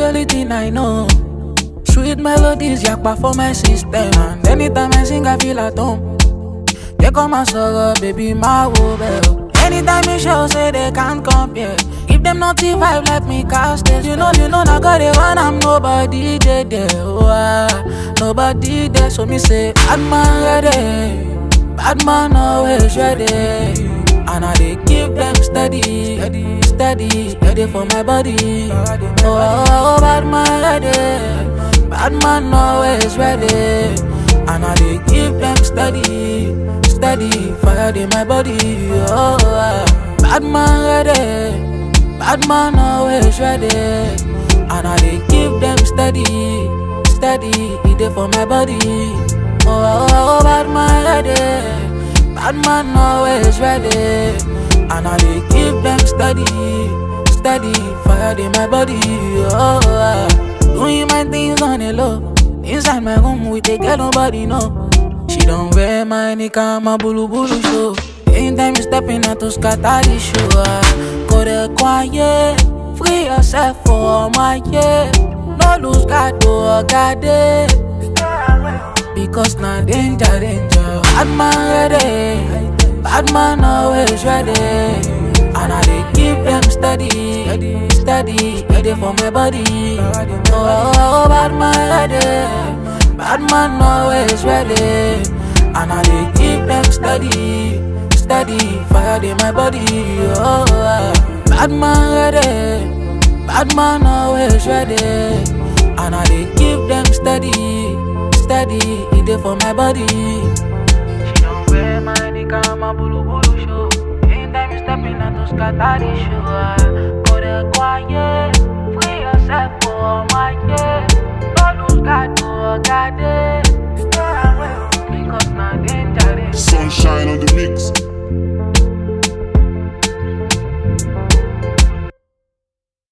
only thing I know. Sweet melodies, yakpa for my system. And anytime I sing, I feel at home. They come and sorrow, baby, my woe. Anytime you show, say they can't compare. If them not vibe, let me cast it. You know, I got it when I'm nobody there. Oh, nobody there. So me say, bad man ready. Bad man always ready. And I they keep them steady, ready for my body. Oh, bad man ready. Bad man always ready. And I they keep them steady, fire in my body. Oh, bad man ready. Bad man always ready. And I they keep them steady, ready for my body. Oh, bad man ready. Bad man always ready. And I dey keep them steady, fire in my body. Oh, doing my things on the low. Inside my room with a girl nobody know. She don't wear my nika, my bulu bulu show. Anytime you stepping out to scatter the show. Go there quiet, free yourself for my year. No lose God to God it. Because now danger. Bad man ready. Bad man always ready. And I they keep them steady, ready for my body. Oh, bad man ready. Bad man always ready. And I they keep them steady, fire in my body. Oh, bad man ready. Bad man always ready. And I they keep them steady, ready for my body. She don't wear my nika, my bulu bulu show. Anytime you stepping out to scatter the show. Go there quiet, free yourself for my year. Don't lose God to God it. Because now danger. Sunshine on the mix.